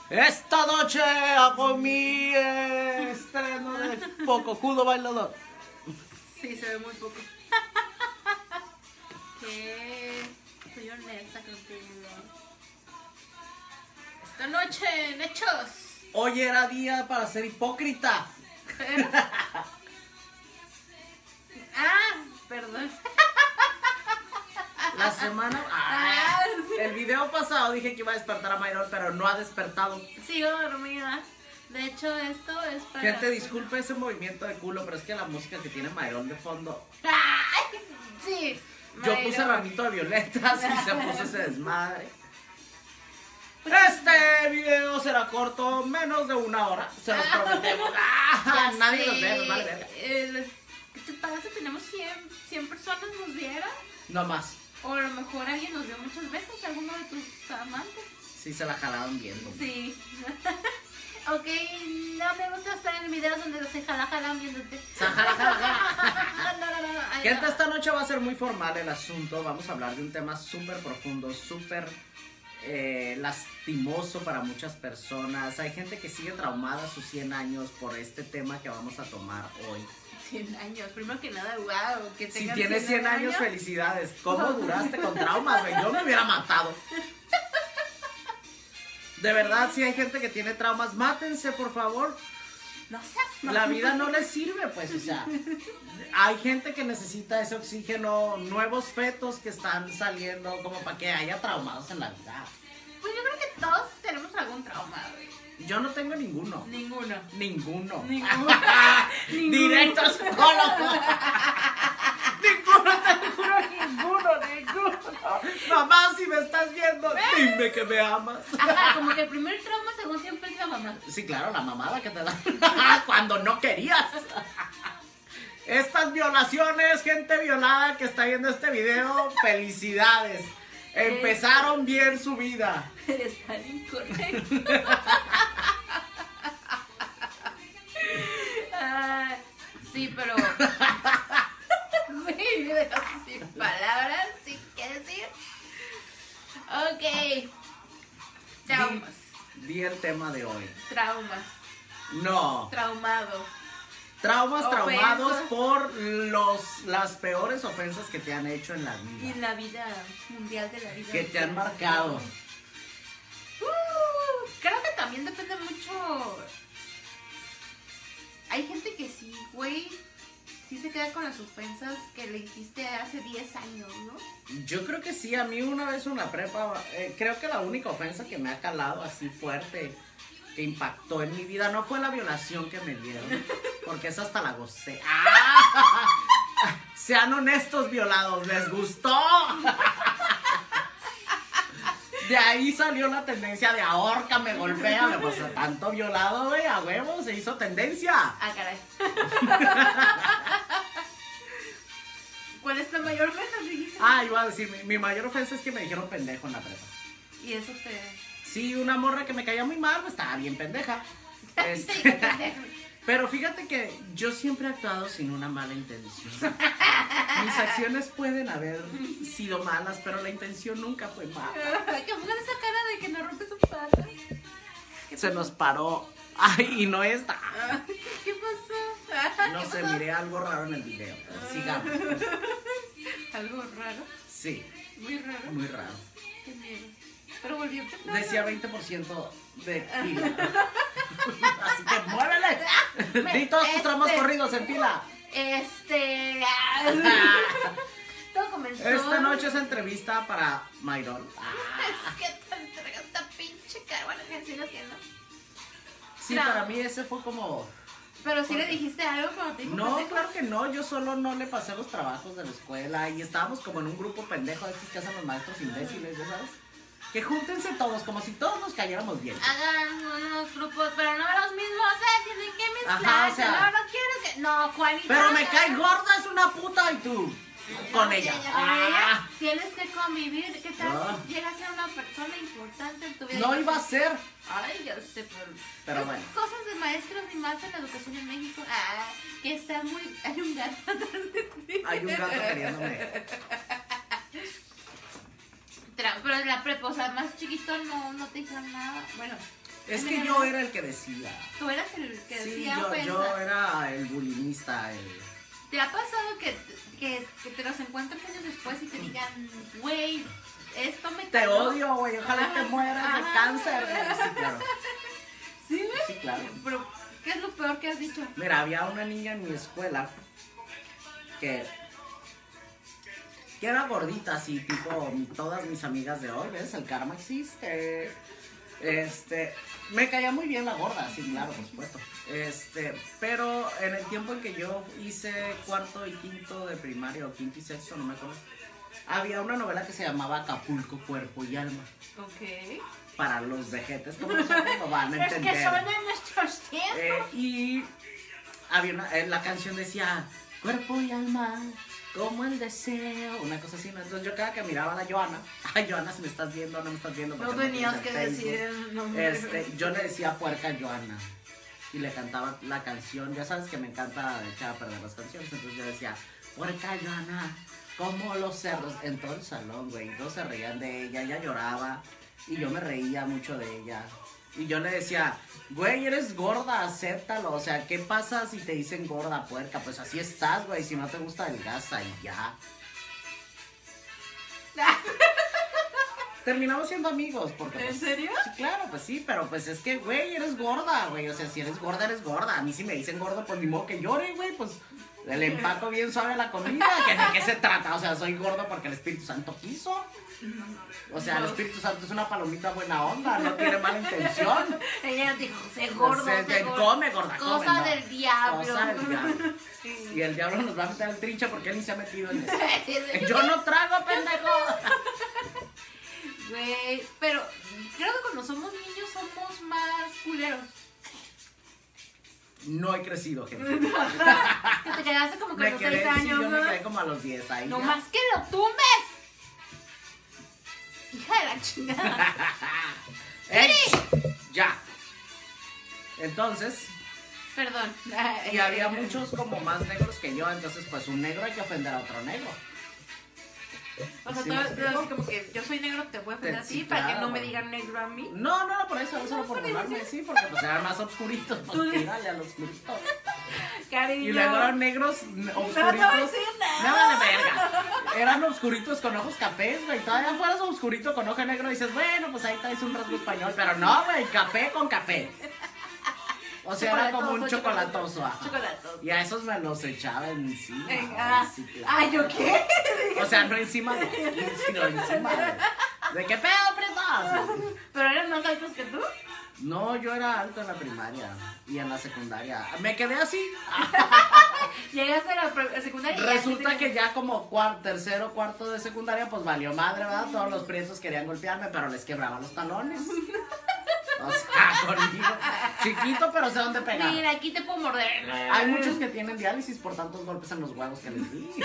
Esta noche hago mi estreno de Pococudo Bailador. Sí, se ve muy poco. Que soy honesta contigo. Esta noche, en hechos. Hoy era día para ser hipócrita. Perdón. La semana... el video pasado dije que iba a despertar a Mayron, pero no ha despertado. Sigo dormida. De hecho, esto es para... Gente, disculpe ese movimiento de culo, pero es que la música que tiene Mayron de fondo... ¡Ay! Sí. Yo Mayron. puse ramito de violetas y se puso ese desmadre. Este video será corto, menos de 1 hora. Se los prometemos. Ya Nadie sé. nos ve, nos vale verga. ¿Qué te pasa? Tenemos 100 personas nos vieron. No más. O a lo mejor alguien nos vio muchas veces, alguno de tus amantes. Sí se la jalaron viendo. Sí. Ok, no me gusta estar en videos donde se jalan viéndote. No. Ay, Gente, no. esta noche va a ser muy formal el asunto. Vamos a hablar de un tema súper profundo, súper lastimoso para muchas personas. Hay gente que sigue traumada a sus 100 años por este tema que vamos a tomar hoy. 100 años, primero que nada, wow. Que Si tengas tienes 100 años, felicidades. ¿Cómo duraste con traumas, güey? Yo me hubiera matado. De verdad, si hay gente que tiene traumas, mátense, por favor. No seas La vida no les sirve, pues, o sea, hay gente que necesita ese oxígeno, nuevos fetos que están saliendo, como para que haya traumados en la vida. Pues yo creo que todos tenemos algún trauma, güey. Yo no tengo ninguno. Ninguno. Ninguno. Ninguno. Directo al psicólogo. Ninguno, te juro, ninguno. Mamá, si me estás viendo, dime que me amas. Ajá, como que el primer trauma según siempre es la mamá. Sí, claro, la mamada que te da cuando no querías. Estas violaciones, gente violada que está viendo este video, felicidades. Empezaron bien su vida. Eres tan incorrecto. Sí, pero... Sí, me dejas sin palabras, sin qué decir. Ok. Traumas. Di el tema de hoy. Traumas. No. Traumados. Traumados Ofensas. por las peores ofensas que te han hecho en la Y vida. la vida mundial de la vida. Que te han marcado. Creo que también depende mucho. Hay gente que sí, güey, sí se queda con las ofensas que le hiciste hace 10 años, ¿no? Yo creo que sí, a mí una vez en la prepa, creo que la única ofensa que me ha calado así fuerte, que impactó en mi vida, no fue la violación que me dieron, porque esa hasta la gocé. Sean honestos, violados, ¿les gustó? De ahí salió la tendencia de ahórcame, golpéame, pues a tanto violado, güey, a huevo, se hizo tendencia. Ah, caray. ¿Cuál es la mayor ofensa, dijiste? Iba a decir, mi mayor ofensa es que me dijeron pendejo en la prepa. Y eso te... Sí, una morra que me caía muy mal, pues estaba bien pendeja. Sí, qué pendejo. Pero fíjate que yo siempre he actuado sin una mala intención. Mis acciones pueden haber sido malas, pero la intención nunca fue mala. ¿Qué fue esa cara de que no rompes un pata? Se nos paró. Ay, y no está. ¿Qué pasó? No sé, miré algo raro en el video. Sigamos. Algo raro. Sí, Muy raro. muy raro. Qué miedo. Pero volvió a empezar. Decía 20% de pila. Así que muévele. Di todos tus tramos corridos en fila. Todo comenzó. Esta noche es entrevista para Mayron. Es que te entrega esta pinche cara. Bueno, que así lo entiendo. Sí, No. para mí ese fue como... Pero sí le dijiste algo cuando te dijo No, pendejo. claro que no, yo solo no le pasé los trabajos de la escuela y estábamos como en un grupo pendejo de estos que hacen los maestros imbéciles, ¿ya sabes? Que júntense todos, como si todos nos cayéramos bien. Hagan unos grupos, pero no los mismos, tienen que Ajá, mezclarse. o sea- no quiero que... No, Juanita. Pero me cae gorda, es una puta y tú. Con ella. Con ella tienes que convivir. ¿Qué tal si llega a ser una persona importante en tu vida? No iba a ser. Ay, yo sé, Pero bueno. Cosas de maestros y más en la educación en México. Que está muy... Hay un gato atrás de ti. Hay un gato queriéndome. Pero en la prepa, o sea, más chiquito no te dijeron nada. Bueno, Es que yo era el que decía. Tú eras el que Sí, decía yo ofensa. era el bulimista, ¿Te ha pasado que te los encuentres años después y te digan, güey, esto me Te caló"? odio, güey, ojalá te mueras de Ajá. cáncer. Sí, claro. Sí, güey. Sí, claro. Pero, ¿qué es lo peor que has dicho? Mira, había una niña en mi escuela que era gordita, así, tipo todas mis amigas de hoy, ¿ves? El karma existe. Me caía muy bien la gorda, sí, claro, por supuesto. Pero en el tiempo en que yo hice cuarto y quinto de primaria, o quinto y sexto, no me acuerdo, había una novela que se llamaba Acapulco, Cuerpo y Alma. Ok. Para los vejetes, como nosotros lo van a Es entender. que son de nuestros tiempos. Y había la canción decía, cuerpo y alma, como el deseo, una cosa así, ¿no? Entonces yo cada que miraba a la Joana, ay Joana, si me estás viendo, no me estás viendo. No porque tenías tienes que el decir Facebook. el nombre. Yo le decía puerca Joana y le cantaba la canción, ya sabes que me encanta echar a perder las canciones, entonces yo decía, puerca Joana, como los cerdos, en todo el salón, güey, todos se reían de ella lloraba y yo me reía mucho de ella. Y yo le decía, güey, eres gorda, acéptalo. O sea, ¿qué pasa si te dicen gorda, puerca? Pues así estás, güey. Si no te gusta, adelgaza y ya. Terminamos siendo amigos. Porque, ¿En pues, serio? Sí, claro, pues sí. Pero pues es que, güey, eres gorda, güey. O sea, si eres gorda, eres gorda. A mí si me dicen gordo, pues ni modo que llore, güey. Pues le empaco bien suave la comida. ¿De qué se trata? O sea, soy gordo porque el Espíritu Santo quiso. O sea, el Espíritu Santo es una palomita buena onda, no tiene mala intención. Ella dijo, sé gordo, sé gordo. Come, gorda, come. Cosa no. del diablo. Cosa del diablo. Sí. Y el diablo nos va a meter al trinche porque él ni se ha metido en eso. Yo no trago, pendejo. Güey, pero creo que cuando somos niños somos más culeros. No he crecido, gente. Que te quedaste como que a Me los quedé, 6 sí, años, yo ¿no? me quedé como a los 10 ahí. No ya. más que lo tumbes. Hija de la chingada. ¡Ey! Ya. Entonces, Perdón. y había muchos como más negros que yo, entonces pues un negro hay que ofender a otro negro. O sea, ¿Sí tú me así explico? como que yo soy negro, te voy a ofender Sí, así para que no claro. me digan negro a mí. No, por eso, solo por burlarme, sí, porque pues eran más oscuritos, pues tírale a los oscuritos. Cariño. Y luego eran negros No te voy a oscuritos. decir No, nada. de verga. Eran oscuritos con ojos cafés, güey. Todavía fueras oscurito con ojo negro y dices, bueno, pues ahí traes un rasgo español. Pero no, güey, café con café. O sea, era como un chocolatoso. Ajá. Chocolatoso. Y a esos me los echaba encima. Ah, sí, claro. ay, ¿yo qué? O sea, no encima de aquí, sino encima de qué pedo, pretas. ¿Pero eran más altos que tú? No, yo era alto en la primaria y en la secundaria. Me quedé así. Llegaste a la secundaria y ya Resulta te- que ya como tercero, cuarto de secundaria, pues valió madre, ¿verdad? Todos los prietos querían golpearme, pero les quebraba los talones. O sea, conmigo. Chiquito, pero sé dónde pegar. Mira, aquí te puedo morder. Hay muchos que tienen diálisis por tantos golpes en los huevos que les di.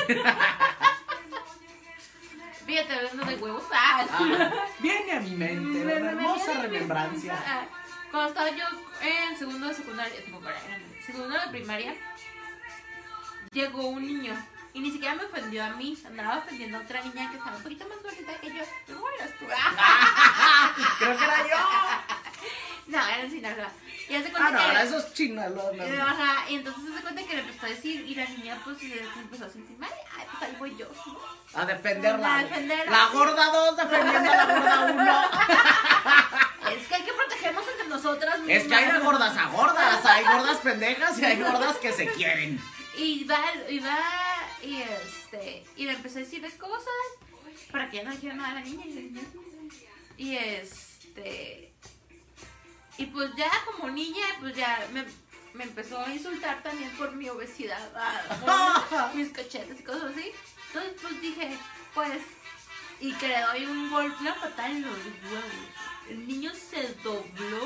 Fíjate, hablando de huevos. Viene a mi mente una hermosa remembrancia. Cuando estaba yo en segundo de secundaria, en segundo de primaria, llegó un niño. Y ni siquiera me ofendió a mí, andaba ofendiendo a otra niña que estaba un poquito más gordita que yo. ¿Cómo eras tú? Creo que era yo. No, era en Sinaloa. Y hace cuenta Ah, no, que... ahora esos chinos. Ajá, y entonces se cuenta que le empezó a decir, y la niña pues se empezó a sentir mal. Ay, pues ahí voy yo, ¿no? A defenderla. A defenderla. La gorda 2 defendiendo a la gorda 1. Es que hay que protegernos entre nosotras mismas. Es que hay de gordas a gordas. Hay gordas pendejas y hay gordas que se quieren. Y le empecé a decirle cosas para que ya no dijera nada a la niña. Y y pues ya como niña, pues ya me empezó a insultar también por mi obesidad, por mis cachetes y cosas así. Entonces pues dije, pues, y que le doy un golpe, una patada en los huevos. El niño se dobló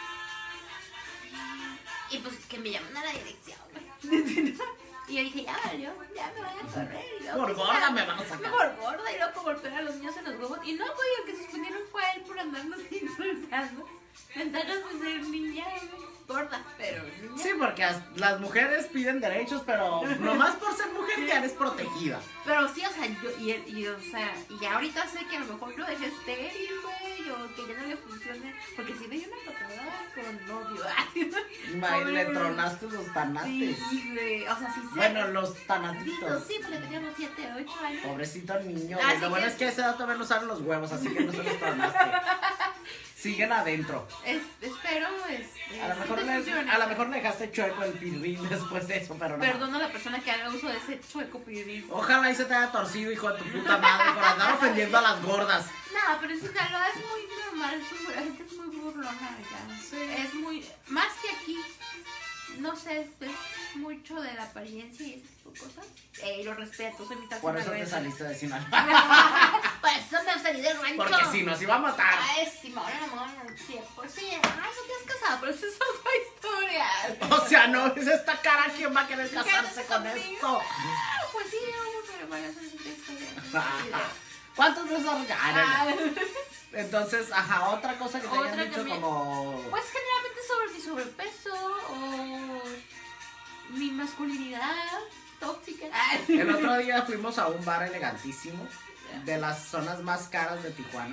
y pues que me llaman a la dirección, güey. Y yo dije, ya valió, ya me van a correr. Y luego, Por pues, gorda ya, me van a sacar. por gorda, y luego por golpear a los niños en los huevos. Y no, güey, el que se suspendieron fue a él por andarnos insultando. Ventajas de ser niña, güey, gorda, pero niña. Sí, porque las mujeres piden derechos, pero nomás por ser mujer ya eres protegida. Pero sí, o sea, y ya ahorita sé que a lo mejor lo dejé estéril, güey, o que ya no le funcione. Porque sí le dio una patada novio. Le tronaste los tanates. Sí, güey. O sea, sí sé. Bueno, los tanatitos. Sí, porque teníamos 7, 8 años. Pobrecito niño. Así Lo bueno que- es que a esa edad todavía no saben los huevos, así que no se los tronaste. Siguen adentro. Espero, A lo mejor sí te funcione. a lo mejor le dejaste chueco el pirrín después de eso, pero no. Perdono a la persona que haga uso de ese chueco pirrín. Ojalá y se te haya torcido, hijo de tu puta madre, por andar ofendiendo a las gordas. No, pero en Sinaloa es muy normal, la gente es muy burlona allá. Sí. Es muy, más que aquí, no sé, es mucho de la apariencia y ese tipo de cosas. Lo respeto, soy mitad Por eso te sinaloense. saliste de Sinaloa. Por eso me salí del rancho. Porque si nos iba a matar. Ay, sí, me van a enamorar, sí, pues sí, ay, no te has casado, pero eso es otra historia. O sea, no es esta cara, ¿quién va a querer casarse con conmigo? esto? Ah, pues sí, pero vaya a ser otra historia. ¿Cuántos besos has Ah, Entonces, ajá, otra cosa que te Otra hayan dicho también. como... Pues generalmente sobre mi sobrepeso o mi masculinidad tóxica. El otro día fuimos a un bar elegantísimo de las zonas más caras de Tijuana.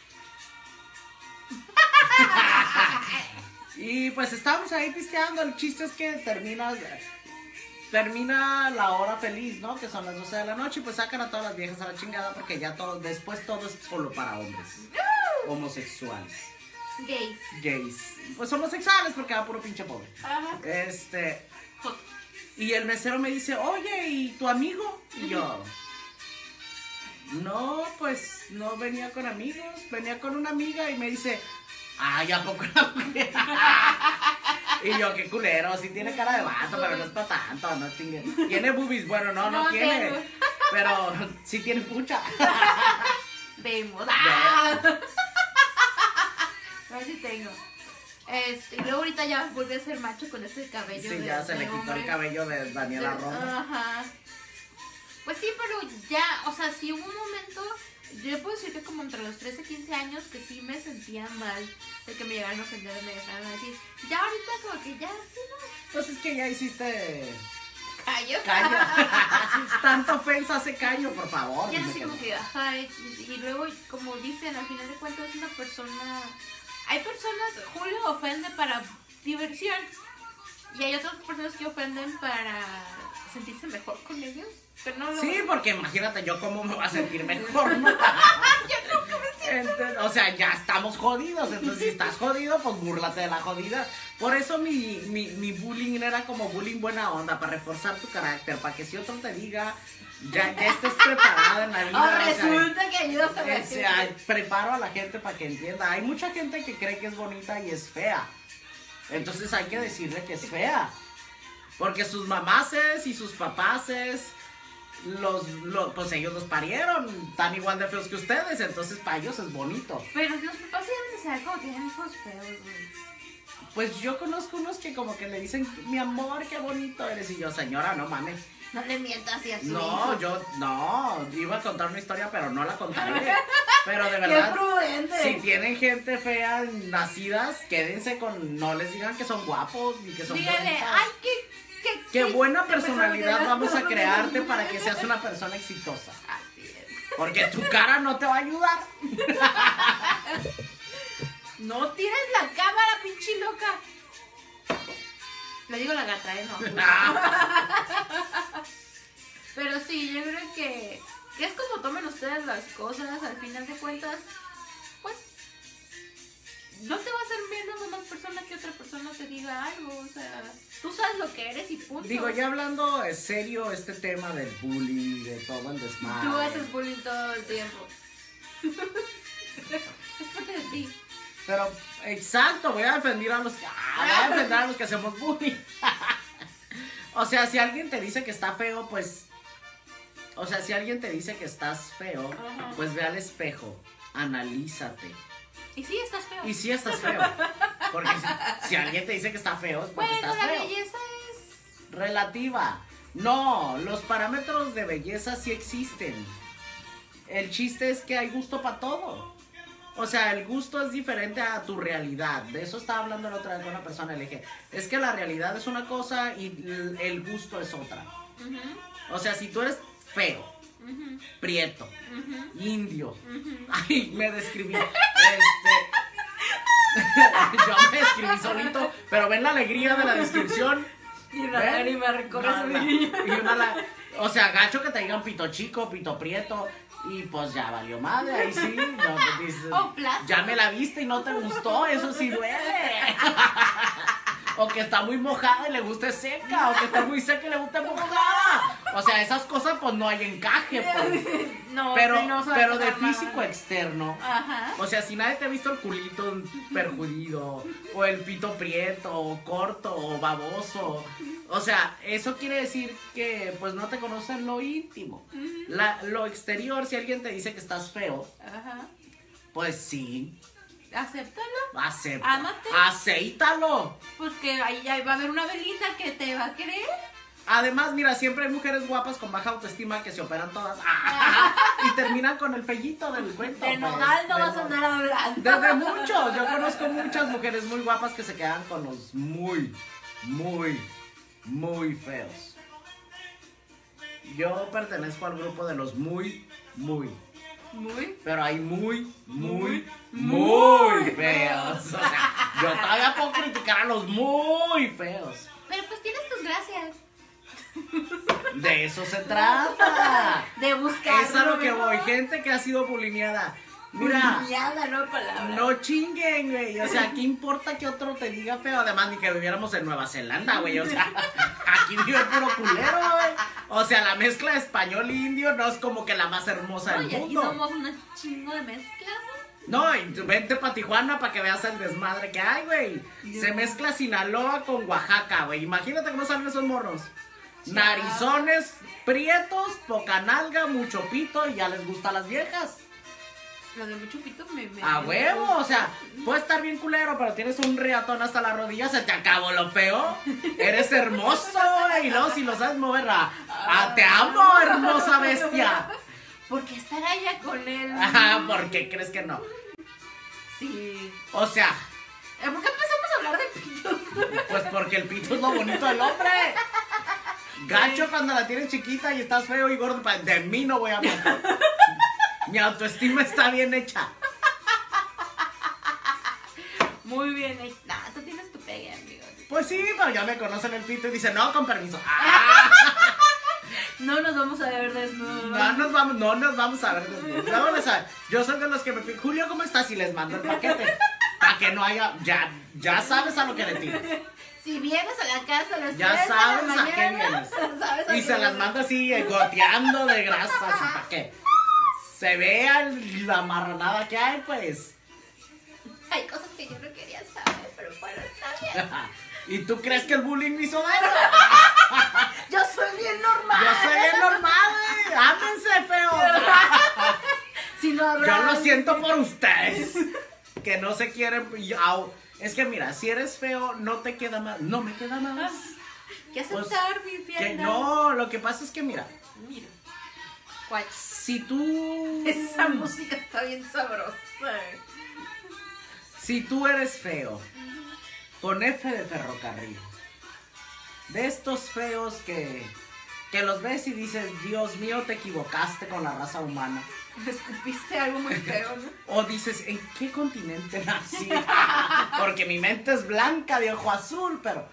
Y pues estábamos ahí pisteando. El chiste es que termina la hora feliz, ¿no? Que son las 12 de la noche y pues sacan a todas las viejas a la chingada porque ya después todo es solo para hombres. Homosexuales. Gays. Gays. Pues homosexuales porque va puro pinche pobre. Ajá. Y el mesero me dice, oye, ¿y tu amigo? Y yo, no, pues no venía con amigos, venía con una amiga y me dice, ay, ¿a poco la mujer? Y yo, qué culero, sí tiene cara de vato, pero no es para tanto, no chingue. ¿Tiene boobies? Bueno, no tiene, tengo. pero sí tiene pucha. Vemos. ¡Ah! A ver si tengo. Y luego ahorita ya volví a ser macho con este cabello. Sí, de, ya se de le quitó hombre. el cabello de Daniela Romo. Ajá. Pues sí, pero ya, o sea, sí hubo un momento, yo puedo decir que como entre los 13 y 15 años que sí me sentía mal de que me llegaran a ofender, me dejaran a decir. Ya ahorita como que ya, sí, no. Pues es que ya hiciste Callo. caño. Tanta ofensa hace caño, por favor. Ya dime así que como no. que, ajá, y luego, como dicen, al final de cuentas es una persona... Hay personas, Julio ofende para diversión y hay otras personas que ofenden para sentirse mejor con ellos, pero no lo... Sí, porque imagínate yo cómo me voy a sentir mejor, ¿no? Entonces, o sea, ya estamos jodidos, entonces si estás jodido, pues búrlate de la jodida. Por eso mi bullying era como bullying buena onda, para reforzar tu carácter, para que si otro te diga, ya estés preparada en la vida. Oh, o sea, resulta que ayudas a la gente. preparo a la gente para que entienda. Hay mucha gente que cree que es bonita y es fea. Entonces hay que decirle que es fea. Porque sus mamases y sus papases, pues ellos los parieron tan igual de feos que ustedes. Entonces para ellos es bonito. Pero los papás sí deben de saber cómo tienen hijos feos, güey. Pues yo conozco unos que como que le dicen, mi amor, qué bonito eres. Y yo, señora, no mames. No le mientas así a su No, hijo. iba a contar una historia, pero no la contaré. Pero de ¡Qué verdad, prudente! si tienen gente fea nacidas, quédense con, no les digan que son guapos ni que son Dígale, bonitas. ay, Qué buena personalidad personalidad vamos a crearte para que seas una persona exitosa. Así es. Porque tu cara no te va a ayudar. No tienes la cámara, pinche loca. Le digo la gata, no. Pero sí, yo creo que es como tomen ustedes las cosas, al final de cuentas, pues no te va a hacer menos una persona que otra persona te diga algo, o sea, tú sabes lo que eres y punto. Digo, ya hablando en serio este tema del bullying, de todo el desmadre. Tú haces bullying todo el tiempo. Es parte de ti. Pero, exacto, voy a defender a los que hacemos bullying. O sea, si alguien te dice que está feo, pues... O sea, si alguien te dice que estás feo, Ajá. pues ve al espejo, analízate. Y sí, estás feo. Y sí estás feo. Porque si alguien te dice que está feo, es porque Bueno, estás la feo. belleza es... Relativa. No, los parámetros de belleza sí existen. El chiste es que hay gusto para todo. O sea, el gusto es diferente a tu realidad. De eso estaba hablando la otra vez con una persona. Le dije, es que la realidad es una cosa y el gusto es otra. Ujú, O sea, si tú eres feo, ujú, prieto, ujú, indio. ujú. Ay, me describí. Yo me escribí solito, pero ven la alegría de la descripción. Y una lágrima recorre su niño. O sea, gacho que te digan pito chico, pito prieto. Y pues ya valió madre, ahí sí. No, pues dices, ya me la viste y no te gustó, eso sí duele. O que está muy mojada y le guste seca, o que está muy seca y le guste mojada. O sea, esas cosas pues no hay encaje, pues. No, pero de físico externo. Ajá. O sea, si nadie te ha visto el culito perjudido, o el pito prieto, o corto, o baboso. O sea, eso quiere decir que pues no te conocen lo íntimo. Lo exterior, si alguien te dice que estás feo, Ajá. pues sí. Acéptalo. Ámate. Acéitalo. Pues que ahí va a haber una velita que te va a querer. Además, mira, siempre hay mujeres guapas con baja autoestima que se operan todas y terminan con el fellito del cuento. De Nodal no vas a andar hablando. Desde muchos. Yo conozco muchas mujeres muy guapas que se quedan con los muy feos. Yo pertenezco al grupo de los muy. Pero hay muy feos. O sea, yo todavía puedo criticar a los muy feos. Pero pues tienes tus gracias. De eso se trata. De buscar. Es a lo que voy. Gente que ha sido bulineada. Mira. Bulineada, no palabra. No chinguen, güey. O sea, ¿qué importa que otro te diga feo? Además, ni que viviéramos en Nueva Zelanda, güey. O sea, aquí vive puro culero, güey. O sea, la mezcla de español e indio no es como que la más hermosa del Oye, mundo. aquí somos una chingo de mezcla. No, y vente pa' Tijuana para que veas el desmadre que hay, güey. Se mezcla Sinaloa con Oaxaca, güey. Imagínate cómo salen esos morros. Narizones, prietos, poca nalga, mucho pito y ya les gusta a las viejas. Lo de mucho pito me A huevo, o sea, puede estar bien culero, pero tienes un riatón hasta la rodilla, se te acabó lo feo. Eres hermoso, y luego si lo sabes mover te amo, hermosa bestia. ¿Por qué estar allá con él? Ajá, ¿por qué crees que no? Sí. O sea, ¿por qué empezamos a hablar de pitos? pues porque el pito es lo bonito del hombre. Gacho cuando la tienes chiquita y estás feo y gordo, de mí no voy a hablar. Mi autoestima está bien hecha. Muy bien hecha. No, tú tienes tu pegue, amigo. Pues sí, pero ya me conocen el pito y dicen, no, con permiso. No nos vamos a ver desnudos. No nos vamos a ver desnudos. Yo soy de los que me piden, Julio, ¿cómo estás? Y les mando el paquete. Para que no haya, ya sabes a lo que le tiras. Si vienes a la casa a las ya 3 sabes de la mañana, a qué vienes. sabes a Y qué se las vienes. manda así, goteando de grasa, así, para que se vea la marranada que hay, pues. Hay cosas que yo no quería saber, pero bueno, está bien. ¿Y tú crees que el bullying me hizo daño? Yo soy bien normal. Yo soy bien normal, güey. Ámense, feo. Si no habrá... Yo lo siento por ustedes. Que no se quieren. Es que mira, si eres feo, no te queda más. No me queda más. Que aceptar mi Que fiel. no, lo que pasa es que mira. Mira. ¿Cuál? Si tú. Esa música está bien sabrosa. Si tú eres feo, con F de ferrocarril, de estos feos que los ves y dices, Dios mío, te equivocaste con la raza humana. Me escupiste algo muy feo, ¿no? O dices, ¿en qué continente nací? Porque mi mente es blanca de ojo azul, pero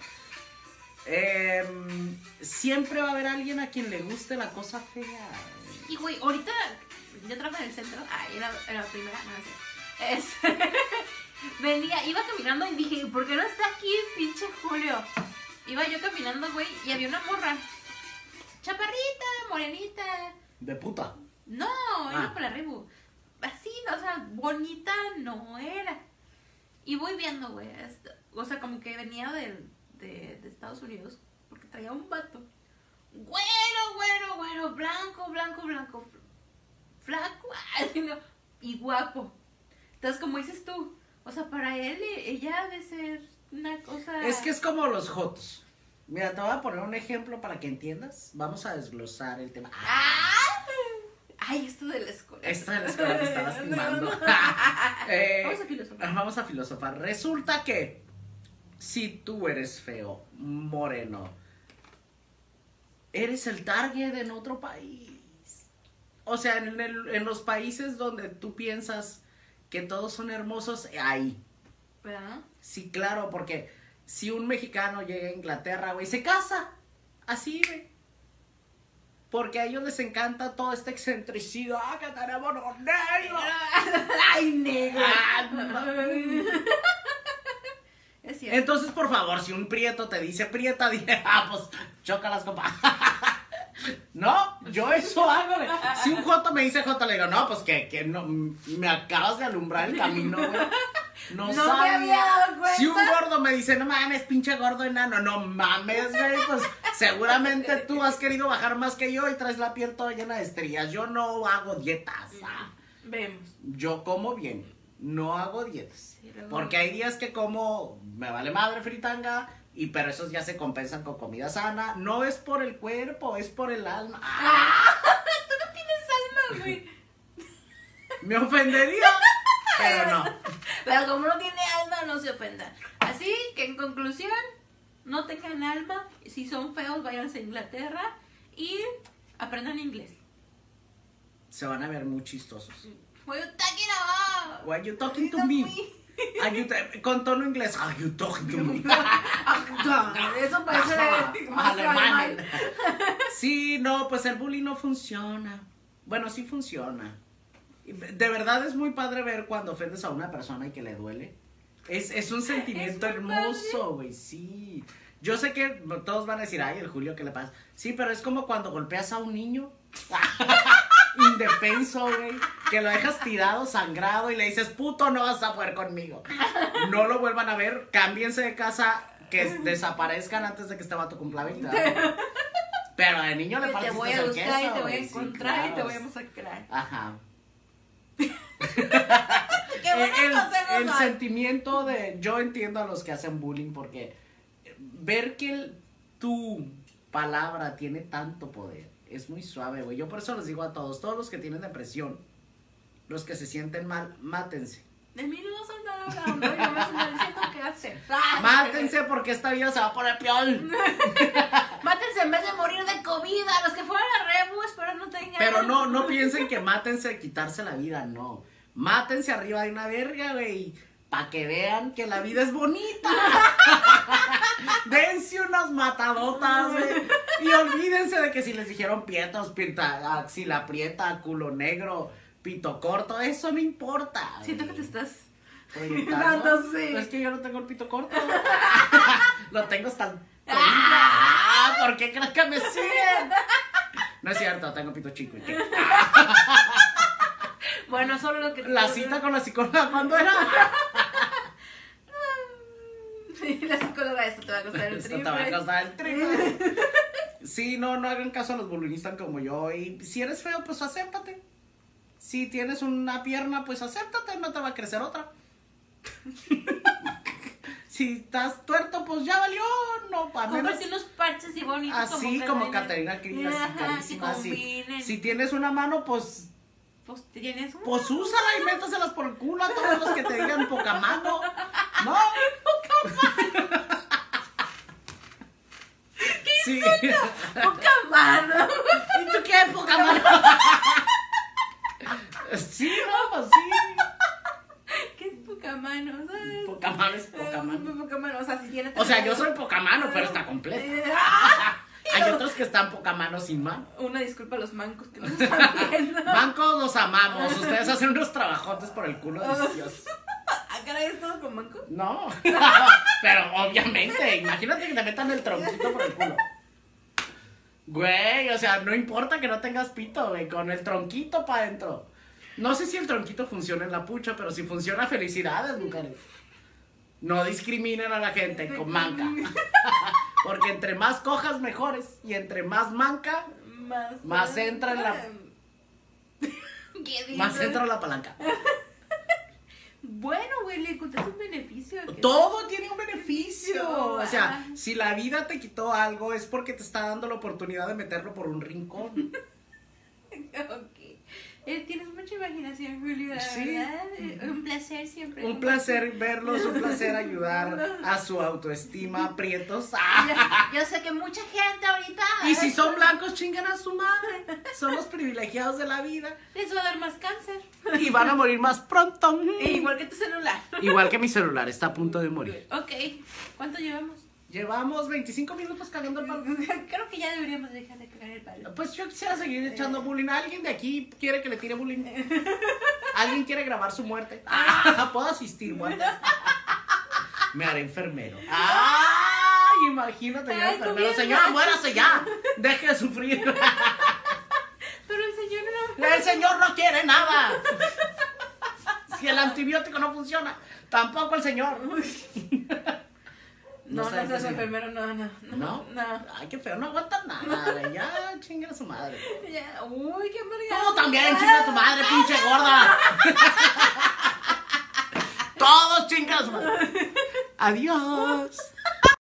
siempre va a haber alguien a quien le guste la cosa fea. Y güey, ahorita yo trabajo en el centro. Era la primera, no sé. Iba caminando y dije, ¿por qué no está aquí pinche Julio? Iba yo caminando, güey, y había una morra. Chaparrita, morenita. De puta. No, iba por la Rebu. Así, o sea, bonita no era. Y voy viendo, güey, o sea, como que venía de Estados Unidos, porque traía un vato. Güero, blanco, flaco, ay, no, y guapo. Entonces, como dices tú, o sea, para él, ella ha de ser una cosa... Es que es como los jotos. Mira, te voy a poner un ejemplo para que entiendas. Vamos a desglosar el tema. Ay, esto de la escuela. Esto de la escuela me está lastimando. Vamos a filosofar. Resulta que si tú eres feo, moreno, eres el target en otro país. O sea, en los países donde tú piensas que todos son hermosos, ahí. ¿Verdad? Sí, claro, porque si un mexicano llega a Inglaterra, güey, se casa. Así, güey. Porque a ellos les encanta toda esta excentricidad que tenemos los negros. ¡Ay, negro! Es cierto. Entonces, por favor, si un prieto te dice prieta, dile, pues, chócalas, compa. No, yo eso hago, güey. Si un joto me dice joto, le digo, no, pues que no, me acabas de alumbrar el camino, güey. No me sabía. había dado cuenta. Si un gordo me dice, no mames, pinche gordo enano, no mames, güey, pues seguramente tú has querido bajar más que yo y traes la piel toda llena de estrías. Yo no hago dietas. Vemos. Yo como bien, no hago dietas. Sí, luego- Porque hay días que como, me vale madre fritanga, pero esos ya se compensan con comida sana. No es por el cuerpo, es por el alma. Tú no tienes alma, güey. Me ofendería, pero no. Pero como no tiene alma, no se ofendan. Así que en conclusión, no tengan alma. Si son feos, váyanse a Inglaterra y aprendan inglés. Se van a ver muy chistosos. What you talking about? Why you talking to me? Con tono inglés. Are you talking to me? Eso parece más Alemán. alemán. Sí, no, pues el bullying no funciona. Bueno, sí funciona. De verdad es muy padre ver cuando ofendes a una persona y que le duele. Es un sentimiento Es muy hermoso, güey, sí. Yo sé que todos van a decir, ay, el Julio, ¿qué le pasa? Sí, pero es como cuando golpeas a un niño indefenso, güey, que lo dejas tirado, sangrado y le dices, puto, no vas a poder conmigo. No lo vuelvan a ver, cámbiense de casa, que desaparezcan antes de que este vato cumpla 20 años. Pero de niño le Te partiste voy a el buscar queso, y te voy a güey, sí, encontrar y te claro. voy a masacrar. Ajá. Qué buenos consejos El dan. sentimiento de, yo entiendo a los que hacen bullying porque ver que tu palabra tiene tanto poder es muy suave, güey. Yo por eso les digo a todos los que tienen depresión, los que se sienten mal, mátense. De mí no vas a andar hablando, y no me están diciendo qué hacer. Mátense porque esta vida se va a poner peor. Mátense en vez de morir de COVID. A los que fueran a Rebu, espero no tengan. Pero no piensen que mátense de quitarse la vida, no. Mátense arriba de una verga, güey. Para que vean que la vida es bonita. Dense unas matadotas, güey. Y olvídense de que si les dijeron pietos, axila prieta, culo negro, pito corto, eso no importa. Siento que te güey. estás Proyectando. dando, sí. No, es que yo no tengo el pito corto. Lo tengo hasta el ¿por qué crees que me siguen? No es cierto, tengo pito chico. ¿Y qué? Bueno, solo lo que te La cita con la psicóloga, ¿cuándo era? La psicóloga, esto te va a costar el Esto triple. te va a costar el triple. Sí, no hagan caso a los bullyingistas como yo. Y si eres feo, pues acéptate. Si tienes una pierna, pues acéptate, no te va a crecer otra. Si estás tuerto, pues ya valió, no, a menos. Cómprate unos parches y bonitos. Así como Caterina Krill, así Ajá, carísima, que así. combinen. Si tienes una mano, pues tienes una. Pues úsala y métaselas por el culo a todos los que te digan poca mano. No. Sí. Poca mano. ¿Y tú qué, poca mano? Sí, no, pues sí. ¿Qué es poca mano? ¿Sabes? Poca mano es poca mano. Poca mano, o sea, si tiene. O sea, yo soy poca mano, pero está completa. Hay otros que están poca mano sin mano. Una disculpa a los mancos que nos están viendo. Mancos los amamos. Ustedes hacen unos trabajotes por el culo deliciosos. ¿Ah, caray, es todo con mancos? No. Pero obviamente, imagínate que te metan el tronquito por el culo. Güey, o sea, no importa que no tengas pito, güey, con el tronquito para adentro. No sé si el tronquito funciona en la pucha, pero si funciona, felicidades, mujeres. No discriminen a la gente con manca. Porque entre más cojas, mejores. Y entre más manca, más entra en la... ¿Qué dices? más entra la palanca. Bueno, güey, le encontraste un beneficio. Todo tiene un beneficio. No, O sea, si la vida te quitó algo, es porque te está dando la oportunidad de meterlo por un rincón. Ok. Tienes mucha imaginación, Julio, la Sí. verdad. Un placer siempre. Un placer verlos, un placer ayudar a su autoestima, prietos. Yo sé que mucha gente ahorita Y si son blancos, chingan a su madre. Son los privilegiados de la vida. les va a dar más cáncer. Y van a morir más pronto. Igual que tu celular. Igual que mi celular, está a punto de morir. Ok, ¿cuánto llevamos? Llevamos 25 minutos cagando el palo. Creo que ya deberíamos dejar de cagar el palo. Pues yo quisiera seguir echando bullying. ¿Alguien de aquí quiere que le tire bullying? ¿Alguien quiere grabar su muerte? ¿Puedo asistir, muerte? Me haré enfermero. ¡Ay! Imagínate, yo Ay, enfermero. comienza. Señora, muérase ya. Deje de sufrir. Pero el señor no. El señor no quiere nada. Si el antibiótico no funciona, tampoco el señor. No sabe qué seas hacer. enfermero, no. ¿No? Ay, qué feo, no aguantan nada. Güey. Ya, chinga a su madre. Ya, uy, qué amargado. Tú también, chinga a tu madre, pinche gorda. Todos chingas, madre. Adiós.